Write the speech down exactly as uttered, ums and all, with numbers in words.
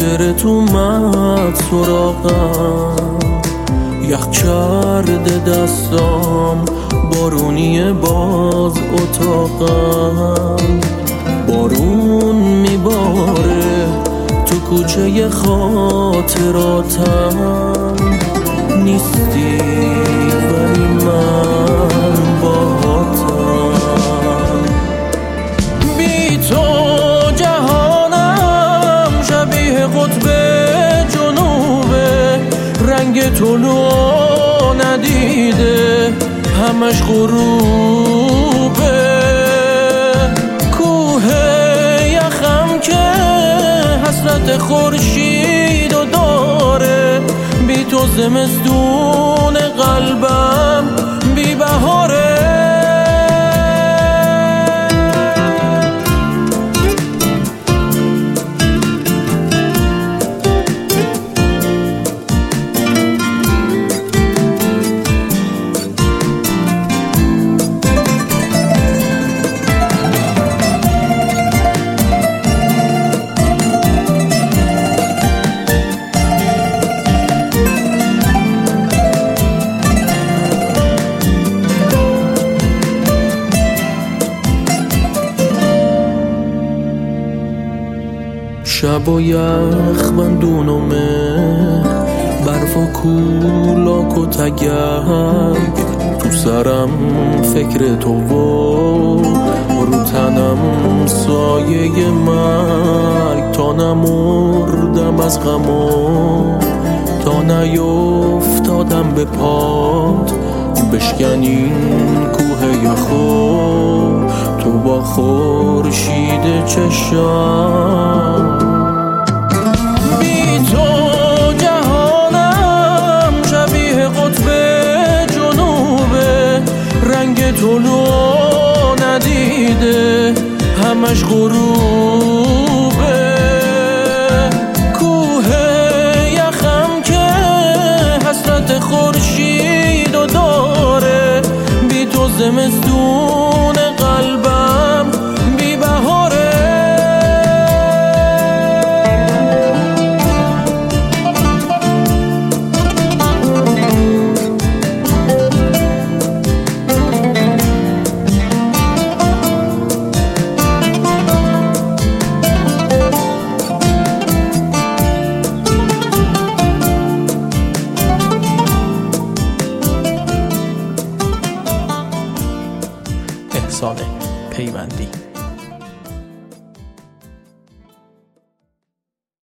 خاطرت اومد سراغم، یخ کرده دستام، بارونی باز اتاقم. بارون میباره تو کوچه خاطراتم، نیستی ولی من باهاتم. بی تو جهانم شبیه قطب جنوبه، رنگ طلوع ندیده همش غروبه. کوه یخم که حسرت خورشید و داره، بی تو زمستون قلبم بی بهاره. شب و یخ بندون و مه، برف و کولاک و تگک، تو سرم فکر تو و رو تنم سایه مرگ. تا نمردم از غم تا نیفتادم به پات، بشکن این کوه یخو تو با خورشید چشم. بی تو جهانم شبیه قطب جنوبه، رنگ طلوع ندیده همش غروبه. کوه یخم که حسرت خورشید و داره، بی تو زمستون قلبم بی بهاره. احسان پیوندی.